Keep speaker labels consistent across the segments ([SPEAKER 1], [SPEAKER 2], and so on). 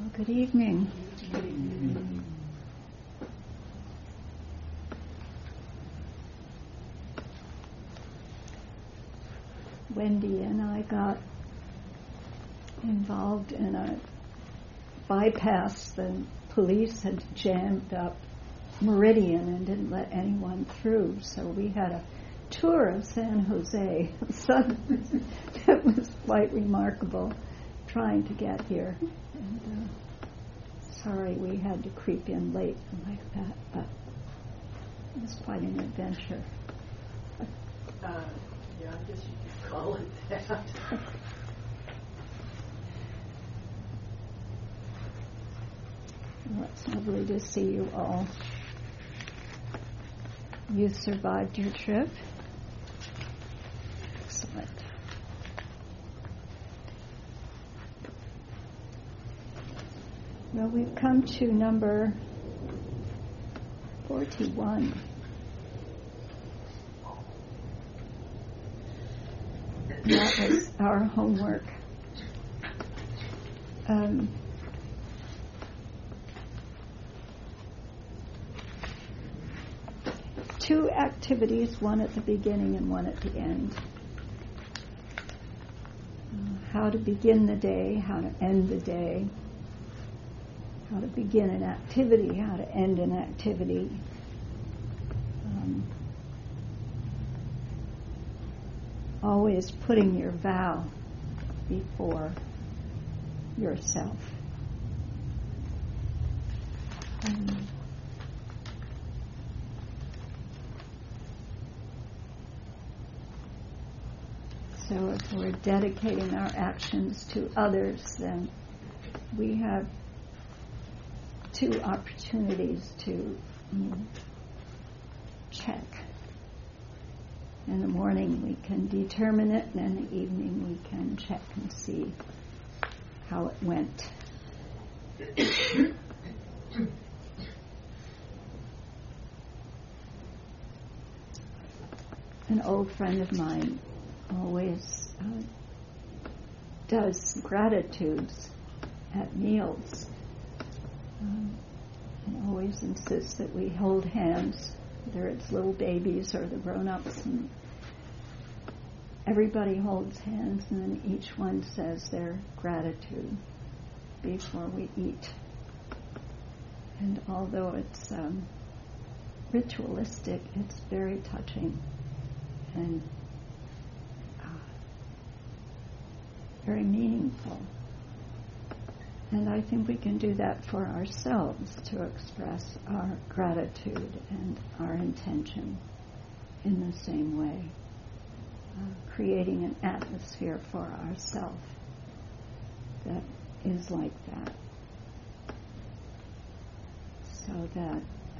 [SPEAKER 1] Good evening. Wendy and I got involved in a bypass. The police had jammed up Meridian and didn't let anyone through, so we had a tour of San Jose. So it was quite remarkable trying to get here. And sorry we had to creep in late like that, but it was quite an adventure.
[SPEAKER 2] Yeah, I guess you could call it that.
[SPEAKER 1] Well, it's lovely to see you all. You survived your trip. Excellent. Well, we've come to number 41. That was our homework. Two activities, one at the beginning and one at the end. How to begin the day, how to end the day, how to begin an activity, how to end an activity. Always putting your vow before yourself. So if we're dedicating our actions to others, then we have two opportunities to check. In the morning we can determine it, and in the evening we can check and see how it went. An old friend of mine always does gratitudes at meals, and always insists that we hold hands, whether it's little babies or the grown-ups, and everybody holds hands, and then each one says their gratitude before we eat. And although it's ritualistic, it's very touching and very meaningful. And I think we can do that for ourselves, to express our gratitude and our intention in the same way, creating an atmosphere for ourselves that is like that, so that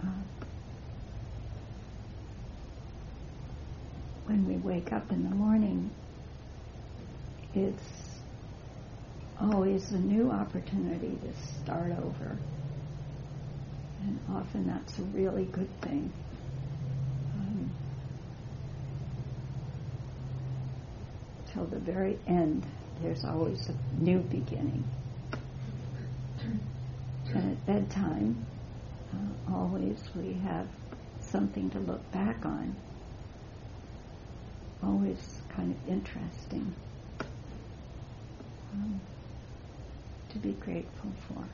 [SPEAKER 1] when we wake up in the morning, it's always a new opportunity to start over. And often that's a really good thing. Till the very end, there's always a new beginning. And at bedtime, always we have something to look back on. Always kind of interesting to be grateful for.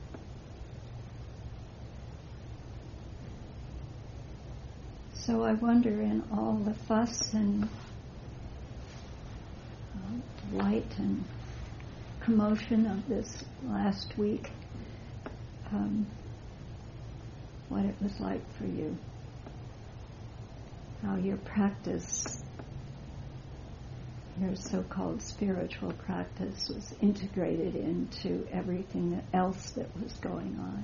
[SPEAKER 1] So I wonder, in all the fuss and light and commotion of this last week, what it was like for you, how your practice, your so-called spiritual practice, was integrated into everything else that was going on.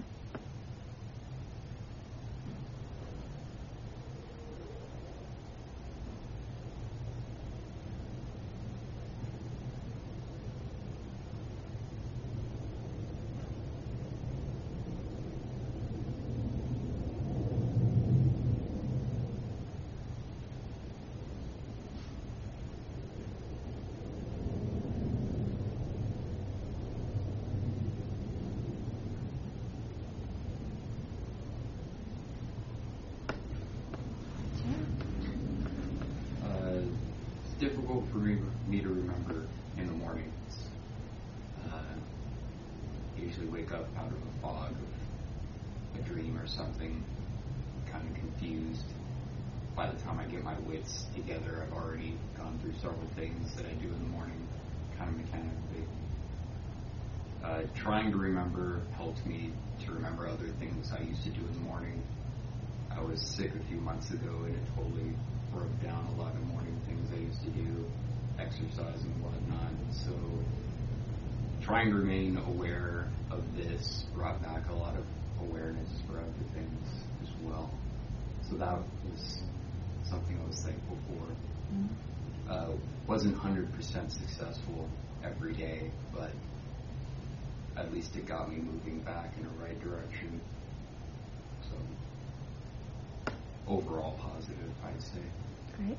[SPEAKER 3] difficult for me to remember in the mornings. I usually wake up out of a fog of a dream or something, kind of confused. By the time I get my wits together, I've already gone through several things that I do in the morning, kind of mechanically. Trying to remember helped me to remember other things I used to do in the morning. I was sick a few months ago, and it totally broke down a lot of morning things I used to do, exercise and whatnot. So trying to remain aware of this brought back a lot of awareness for other things as well. So that was something I was thankful for. Wasn't 100% successful every day, but at least it got me moving back in the right direction. So overall positive, I'd say.
[SPEAKER 1] Great.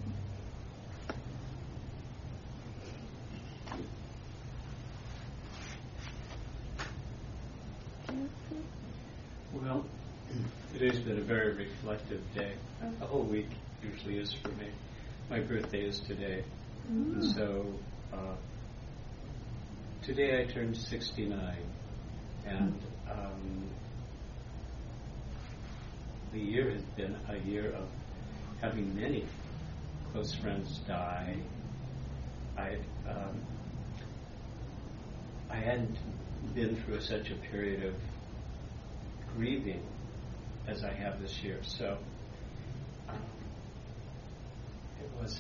[SPEAKER 4] Well, today's been a very reflective day. The whole week usually is for me. My birthday is today. And so today I turned 69, and the year has been a year of having many close friends die. I hadn't been through such a period of grieving as I have this year, so it was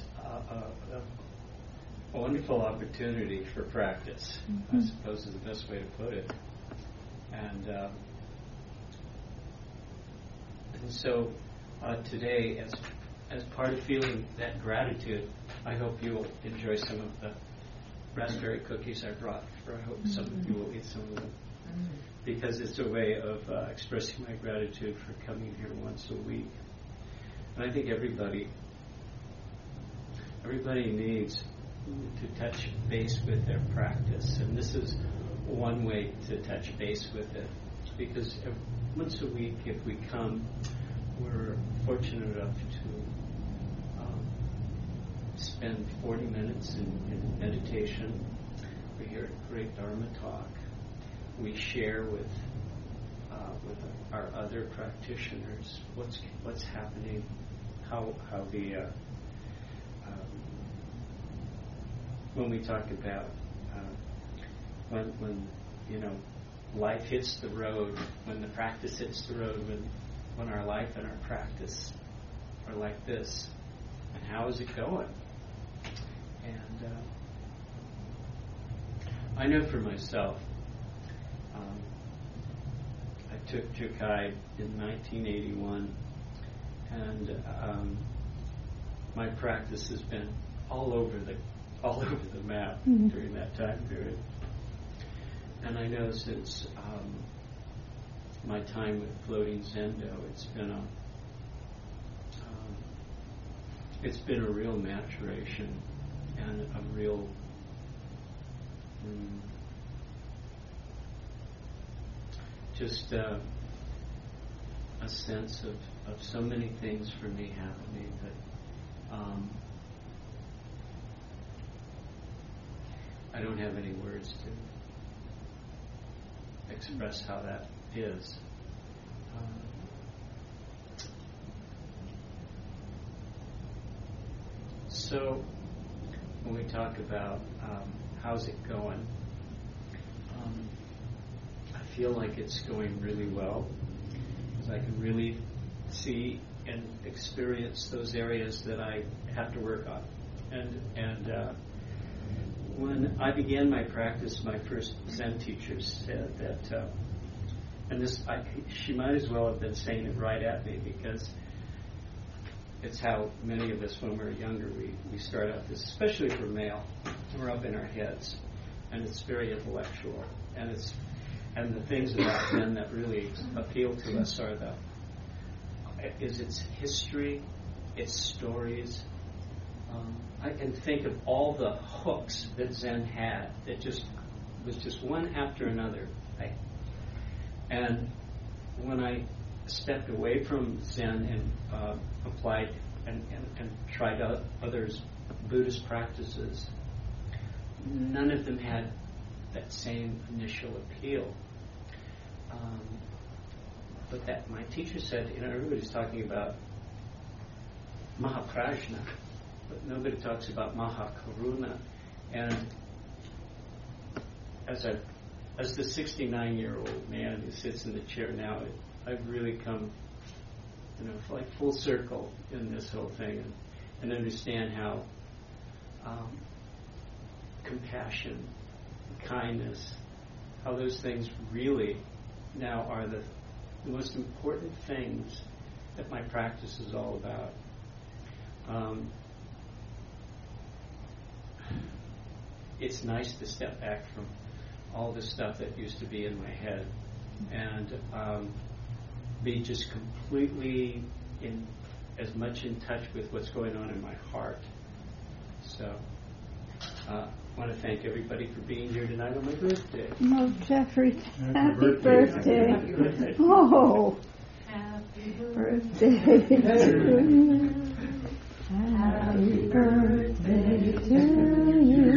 [SPEAKER 4] a wonderful opportunity for practice, I suppose is the best way to put it. And so today, as part of feeling that gratitude, I hope you will enjoy some of the raspberry cookies I brought. I hope some of you will eat some of them, because it's a way of expressing my gratitude for coming here once a week. And I think everybody needs to touch base with their practice, and this is one way to touch base with it, because once a week, if we come, we're fortunate enough to spend 40 minutes in meditation. We hear a great Dharma talk. We share with our other practitioners what's happening, how the when we talk about when life hits the road, when the practice hits the road, when our life and our practice are like this, and how is it going? And I know for myself, I took Jukai in 1981, and my practice has been all over the map during that time period. And I know since my time with Floating Zendo, it's been a real maturation and a real just a sense of so many things for me happening that I don't have any words to express how that is. So when we talk about how's it going, I feel like it's going really well, because I can really see and experience those areas that I have to work on. And when I began my practice, my first Zen teacher said that, and this, she might as well have been saying it right at me, because it's how many of us, when we're younger, we start out this, especially for male, we're up in our heads, and it's very intellectual, and the things about Zen that really appeal to us are its history, its stories. I can think of all the hooks that Zen had that was just one after another. And when I stepped away from Zen and applied and tried others, Buddhist practices, none of them had that same initial appeal. But that my teacher said, everybody's talking about Mahaprajna, but nobody talks about Mahakaruna. And as the 69-year-old man who sits in the chair now, I've really come, like full circle in this whole thing, and understand how compassion, kindness, how those things really now are the most important things that my practice is all about. It's nice to step back from all the stuff that used to be in my head and be just completely as much in touch with what's going on in my heart. So I want to thank everybody for being here tonight on my birthday.
[SPEAKER 1] Oh, Jeffrey, happy birthday.
[SPEAKER 2] Happy birthday.
[SPEAKER 1] Oh,
[SPEAKER 2] Happy
[SPEAKER 1] birthday to you. Happy birthday to you.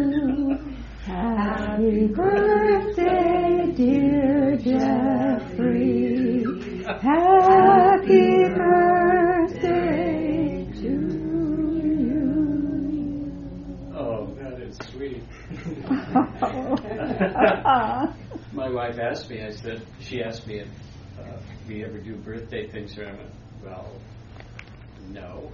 [SPEAKER 1] Happy birthday, dear Jeffrey. Happy birthday to you.
[SPEAKER 4] Oh, that is sweet. My wife asked me, she asked me if we ever do birthday things here. I went, well, no.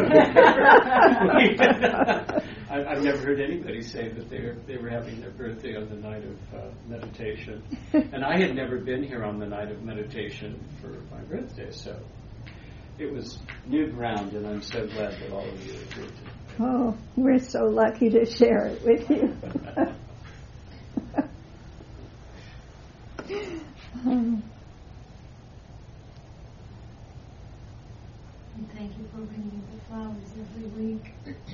[SPEAKER 4] I've never heard anybody say that they were having their birthday on the night of meditation. And I had never been here on the night of meditation for my birthday, so it was new ground, and I'm so glad that all of you are here today.
[SPEAKER 1] Oh, we're so lucky to share it with you.
[SPEAKER 2] And thank you for bringing the flowers every week.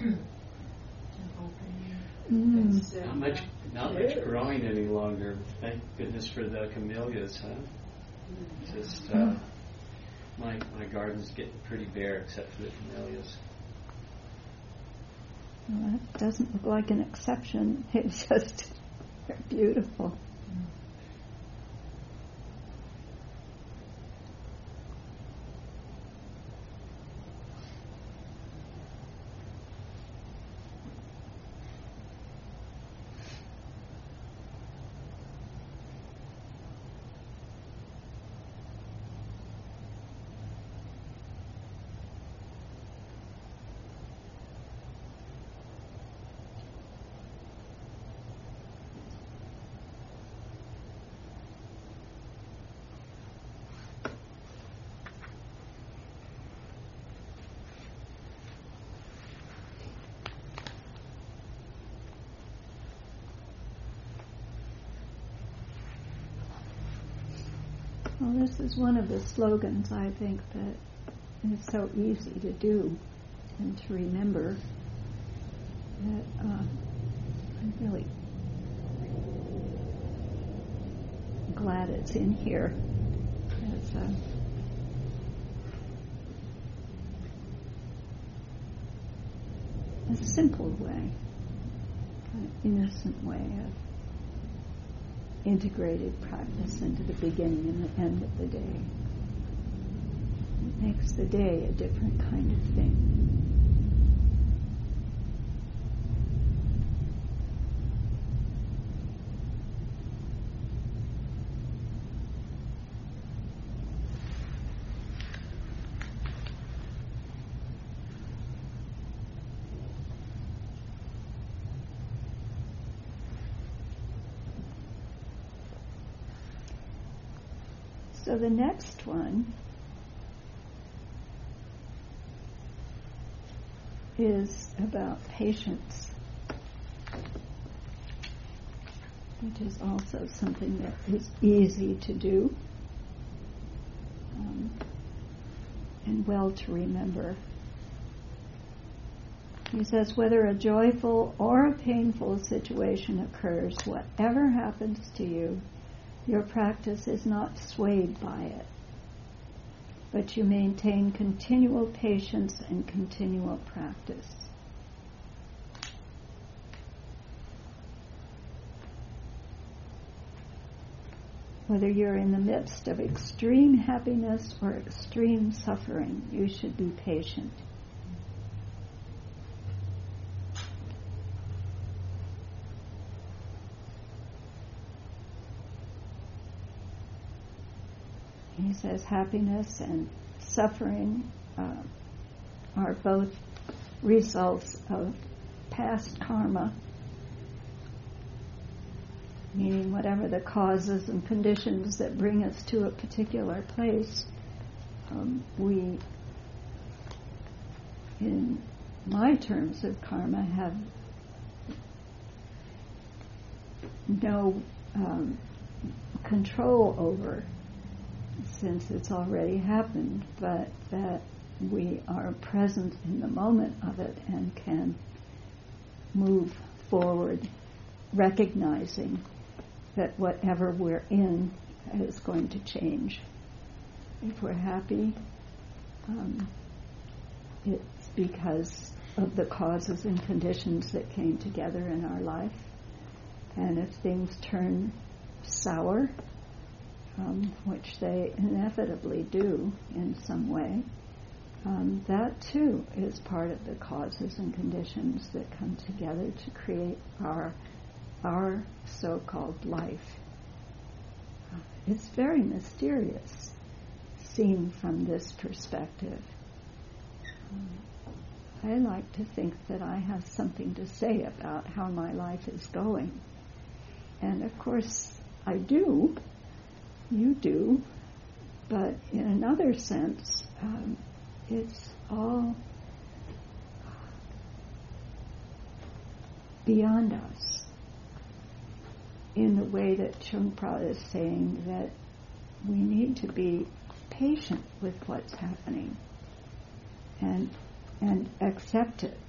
[SPEAKER 4] Not much growing any longer. Thank goodness for the camellias, huh? Just my garden's getting pretty bare except for the camellias.
[SPEAKER 1] Well, that doesn't look like an exception. It's just they're beautiful. Well, this is one of the slogans, I think, that is so easy to do and to remember. That I'm really glad it's in here. It's a simple way, kind of innocent way of integrated practice into the beginning and the end of the day. It makes the day a different kind of thing. So the next one is about patience, which is also something that is easy to do and well to remember. He says, whether a joyful or a painful situation occurs, whatever happens to you, your practice is not swayed by it. but you maintain continual patience and continual practice. Whether you're in the midst of extreme happiness or extreme suffering, you should be patient. He says happiness and suffering are both results of past karma, meaning whatever the causes and conditions that bring us to a particular place, we, in my terms of karma, have no control over, since it's already happened, but that we are present in the moment of it and can move forward recognizing that whatever we're in is going to change. If we're happy, it's because of the causes and conditions that came together in our life. And if things turn sour, which they inevitably do in some way, that too is part of the causes and conditions that come together to create our so-called life. It's very mysterious, seen from this perspective. I like to think that I have something to say about how my life is going. And of course, I do. You do. But in another sense, it's all beyond us, in the way that Chung Prabhu is saying that we need to be patient with what's happening and accept it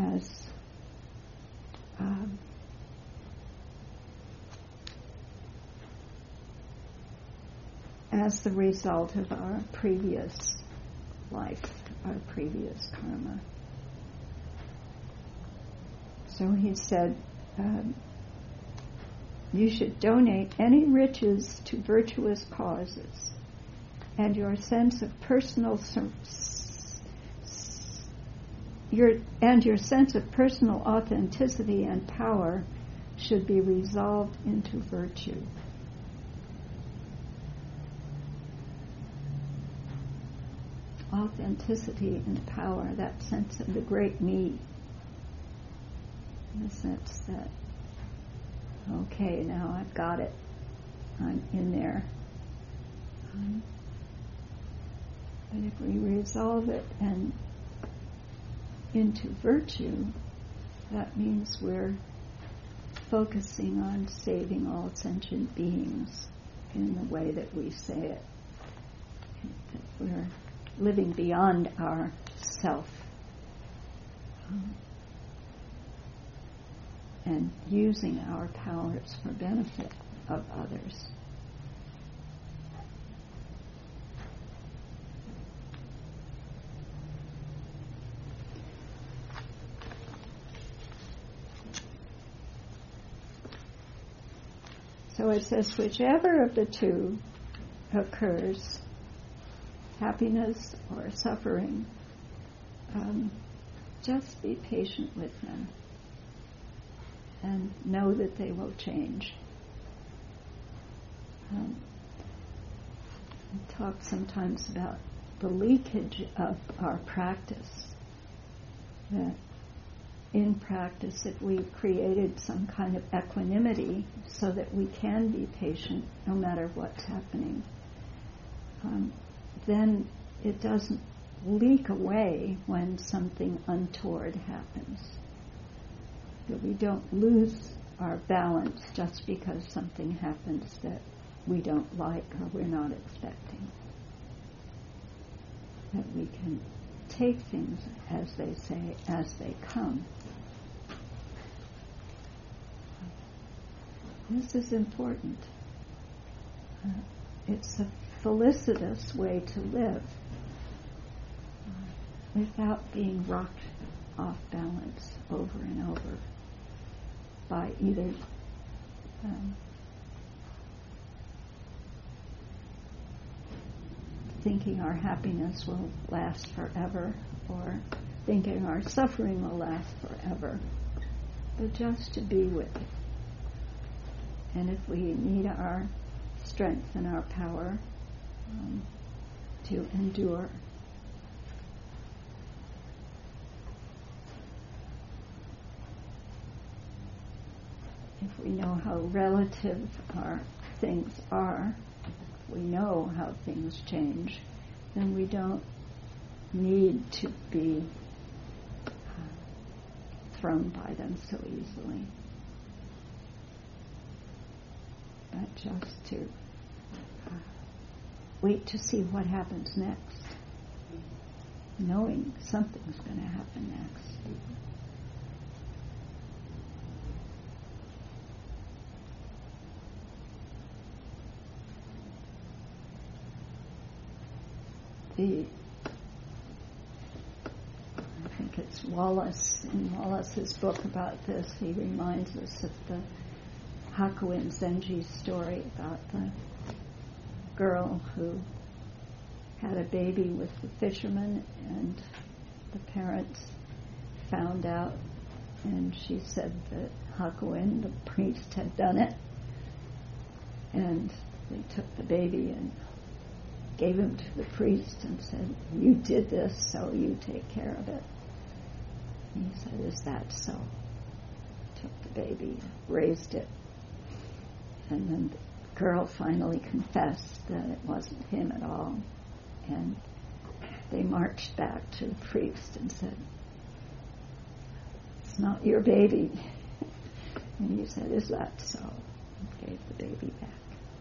[SPEAKER 1] as the result of our previous life, our previous karma. So he said, you should donate any riches to virtuous causes, and your sense of personal authenticity and power should be resolved into virtue. Authenticity and power, that sense of the great me, in the sense that, okay, now I've got it, I'm in there. But if we resolve it and into virtue, that means we're focusing on saving all sentient beings in the way that we say it. That we're living beyond our self and using our powers for benefit of others. So it says, whichever of the two occurs, happiness or suffering, just be patient with them and know that they will change. We talk sometimes about the leakage of our practice, that in practice, if we created some kind of equanimity so that we can be patient no matter what's happening, then it doesn't leak away when something untoward happens. That we don't lose our balance just because something happens that we don't like or we're not expecting. That we can take things, as they say, as they come. This is important. It's a felicitous way to live without being rocked off balance over and over by either thinking our happiness will last forever or thinking our suffering will last forever, but just to be with it. And if we need our strength and our power to endure, if we know how relative our things are, if we know how things change, then we don't need to be thrown by them so easily. But just to wait to see what happens next, knowing something's going to happen next. I think it's Wallace, in Wallace's book about this, he reminds us of the Hakuin Zenji story about the girl who had a baby with the fisherman, and the parents found out, and she said that Hakuin, the priest, had done it, and they took the baby and gave him to the priest and said, "You did this, so you take care of it." And he said, "Is that so?" Took the baby, raised it, and then the girl finally confessed that it wasn't him at all. And they marched back to the priest and said, "It's not your baby." And he said, "Is that so?" And gave the baby back.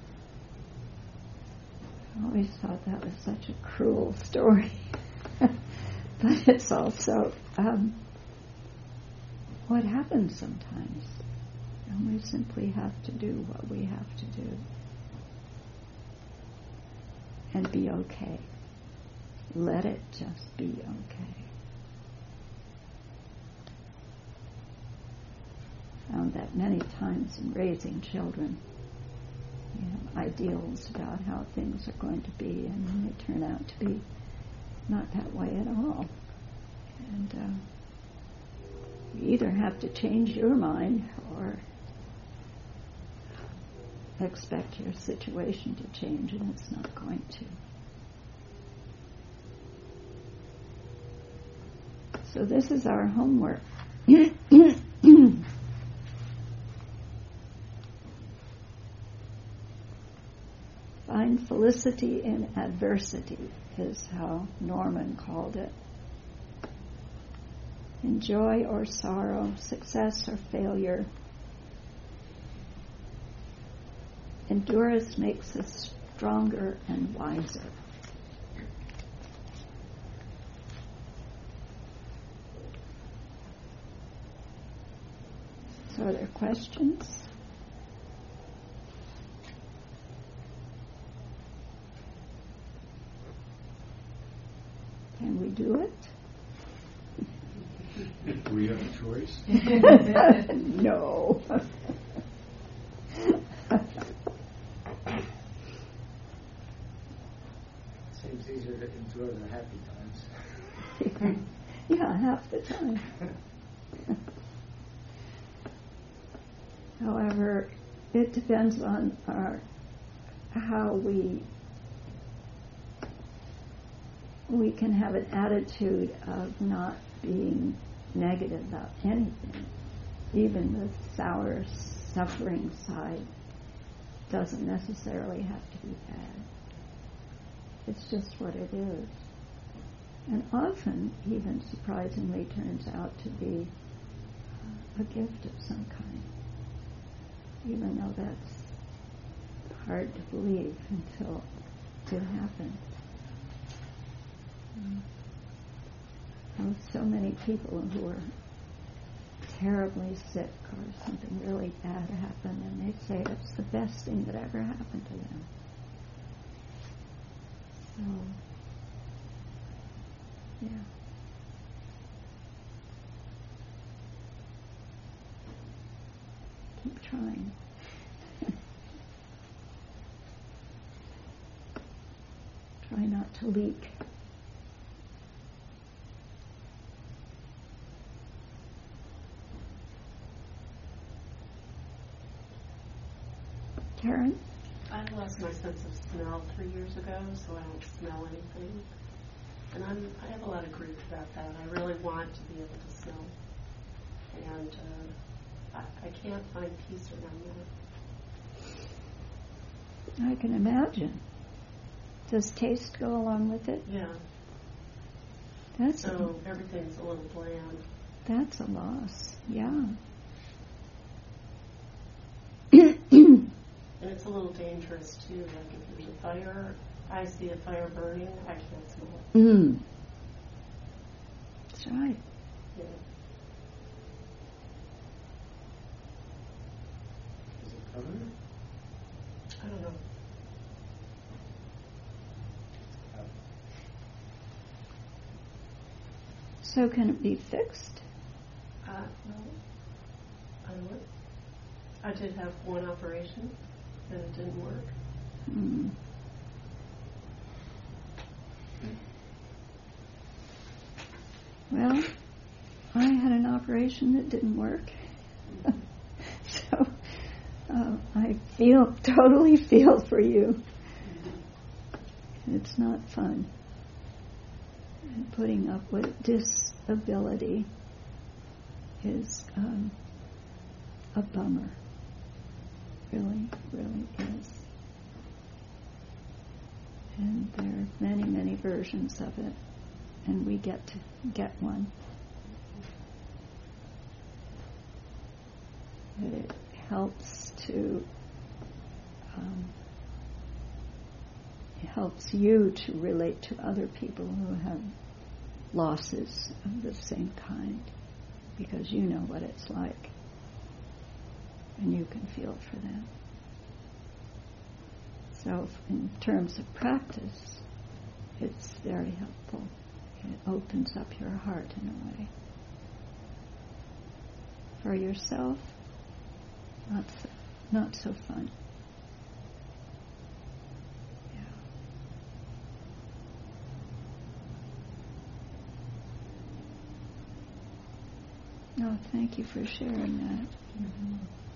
[SPEAKER 1] I always thought that was such a cruel story. But it's also what happens sometimes. And we simply have to do what we have to do. And be okay. Let it just be okay. Found that many times in raising children. You have ideals about how things are going to be, and then they turn out to be not that way at all. And you either have to change your mind or expect your situation to change, and it's not going to. So this is our homework. Find felicity in adversity is how Norman called it. In joy or sorrow, success or failure, endurance makes us stronger and wiser. So are there questions? Can we do it?
[SPEAKER 5] Do we have a choice?
[SPEAKER 1] No.
[SPEAKER 4] Seems easier to endure the happy times.
[SPEAKER 1] Yeah, half the time. However, it depends on how we can have an attitude of not being negative about anything. Even the sour, suffering side doesn't necessarily have to be bad. It's just what it is. And often, even surprisingly, turns out to be a gift of some kind. Even though that's hard to believe until it happens. I know so many people who are terribly sick or something really bad happened, and they say it's the best thing that ever happened to them. So, yeah. Keep trying. Try not to leak. Karen?
[SPEAKER 5] I lost my sense of smell 3 years ago, so I don't smell anything. And I have a lot of grief about that. I really want to be able to smell. And I can't find peace around that.
[SPEAKER 1] I can imagine. Does taste go along with it?
[SPEAKER 5] Yeah. So everything's a little bland.
[SPEAKER 1] That's a loss. Yeah.
[SPEAKER 5] And it's a little dangerous too. Like if there's a fire, I see a fire burning, I can't smell it.
[SPEAKER 1] Mm. That's right.
[SPEAKER 5] Yeah.
[SPEAKER 4] Is it permanent?
[SPEAKER 5] I don't know.
[SPEAKER 1] So can it be fixed?
[SPEAKER 5] No. I don't know. I did have one operation, and it didn't work.
[SPEAKER 1] Mm. Well, I had an operation that didn't work. So I totally feel for you. It's not fun. And putting up with disability is a bummer. Really, really is. And there are many, many versions of it, and we get to get one. But it helps you to relate to other people who have losses of the same kind, because you know what it's like, and you can feel for them. So in terms of practice, it's very helpful. It opens up your heart in a way. For yourself, not so fun. Yeah. No, thank you for sharing that. Mm-hmm.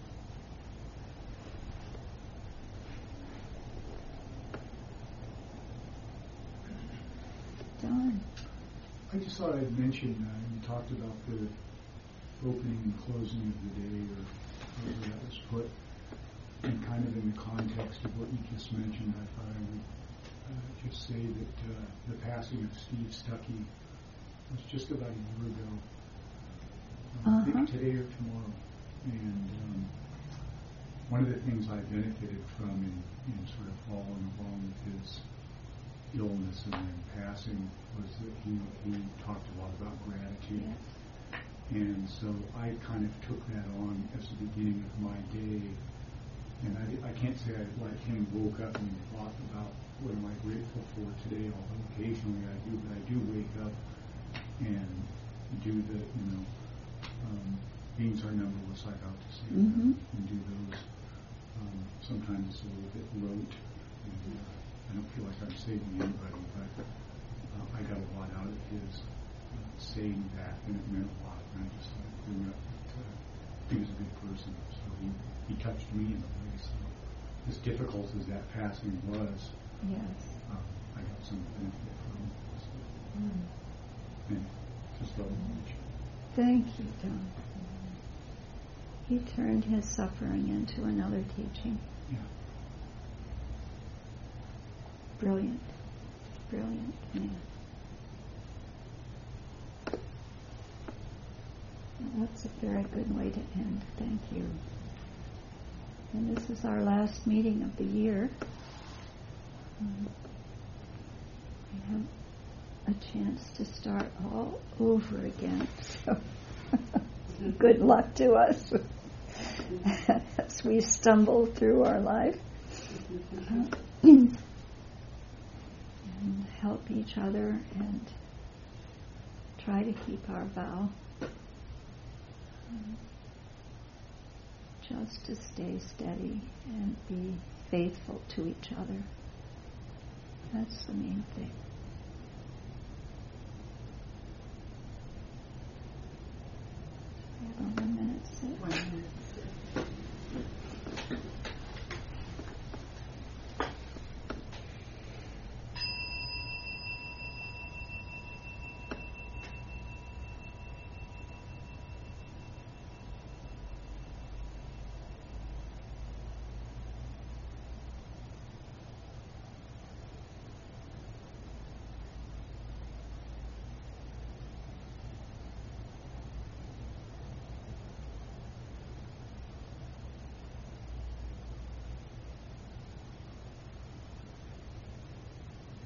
[SPEAKER 1] Don.
[SPEAKER 6] I just thought I'd mention, you talked about the opening and closing of the day, or however that was put, and kind of in the context of what you just mentioned, I thought I would just say that the passing of Steve Stuckey was just about a year ago. I think today or tomorrow. And one of the things I benefited from in sort of following along with his illness and then passing was that he talked a lot about gratitude. Yes. And so I kind of took that on as the beginning of my day. And I can't say I, like him, woke up and thought about what am I grateful for today, although occasionally I do, but I do wake up and do the, beings are numberless, I got to say that, and do those. Sometimes it's a little bit rote. And, I don't feel like I'm saving anybody, but I got a lot out of his saying that, and it meant a lot. And I just grew up that he was a good person, so he touched me in a way. So as difficult as that passing was,
[SPEAKER 1] yes,
[SPEAKER 6] I got some benefit from it. So, and just thought I'd mention.
[SPEAKER 1] Thank you, Don. He turned his suffering into another teaching.
[SPEAKER 6] Yeah.
[SPEAKER 1] Brilliant. Brilliant man. Well, that's a very good way to end. Thank you. And this is our last meeting of the year. We have a chance to start all over again. So good luck to us as we stumble through our life. And each other and try to keep our vow. Just to stay steady and be faithful to each other. That's the main thing.